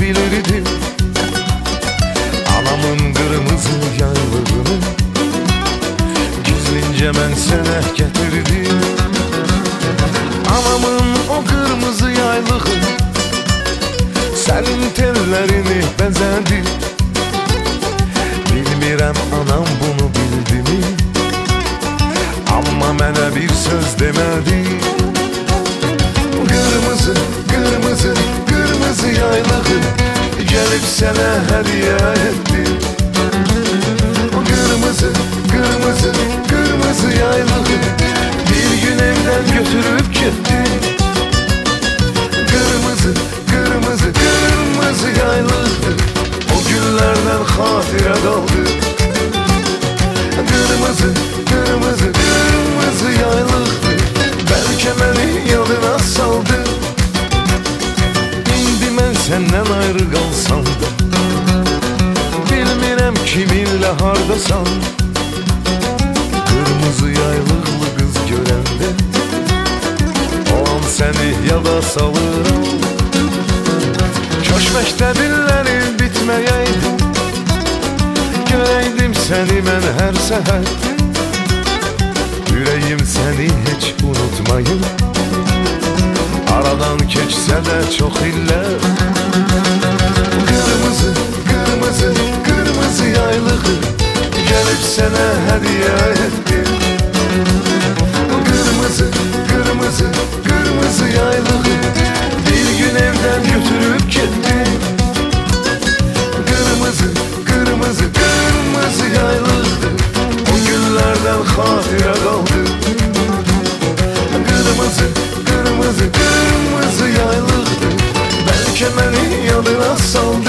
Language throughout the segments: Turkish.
bilirdim anamın kırmızı yaylığını. Gizlince ben sana getirdim anamın o kırmızı yaylığı. Senin tellerini bezedi. Bilmirəm anam bunu bildi mi, amma mənə bir söz demədi. Kırmızı, kırmızı, kırmızı yaylığı gelip sənə hediye etti. Kırmızı, kırmızı, kırmızı yaylığı bir gün evden götürüp gitti. Kırmızı, kırmızı, kırmızı yaylığı o günlerden hatire kaldı. Kırmızı, kırmızı, kırmızı yaylığı belki beni yadına saldı. İndi mən senden ayrı kalsam da bilmirəm kiminle hardasan. Kırmızı yaylıklı kız görende o an seni yada salırım. Kaş məktəbinləri bitməyəydi, görəydim səni mən hər səhər. Yüreğim səni heç unutmayım, aradan keçsə də çox illər. Kırmızı, kırmızı, kırmızı yaylığı gelip sənə hediye etti. Kırmızı, kırmızı, kırmızı yaylığı bir gün evden götürüp gitti. Kırmızı, kırmızı, kırmızı yaylığı o günlerden hatire kaldı. Kırmızı, kırmızı, kırmızı yaylığı belki beni yadına saldı.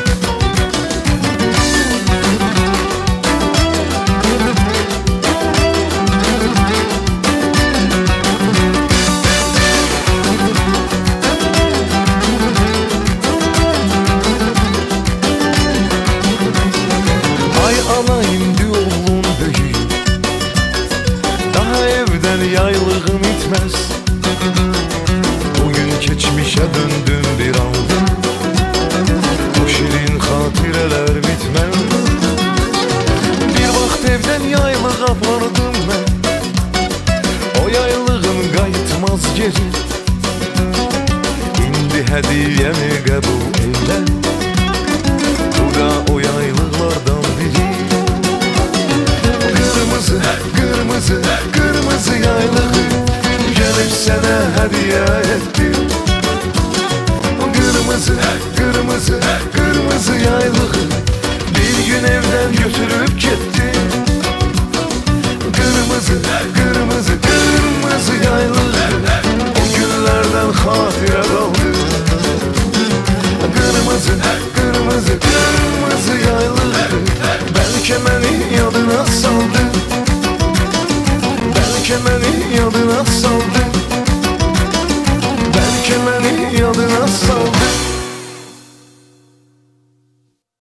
Yaylığım itmez. Bugün geçmişe döndüm bir anda. Bu şirin hatireler bitmez. Bir vaxt evden yaylık apardım ben. O yaylığım qayıtmaz geri. İndi hediyemi qəbul eyle. Bu da o yaylıklardan biri. Kırmızı, kırmızı, kırmızı yaylığı gelip sənə hediye etti. Kırmızı, kırmızı, kırmızı yaylığı bir gün evden götürüp gitti. Kırmızı, kırmızı, kırmızı yaylığı o günlerden hatire kaldı. Kırmızı, kırmızı, kırmızı yaylığı belki beni yadına saldı. Belki beni yadına saldı.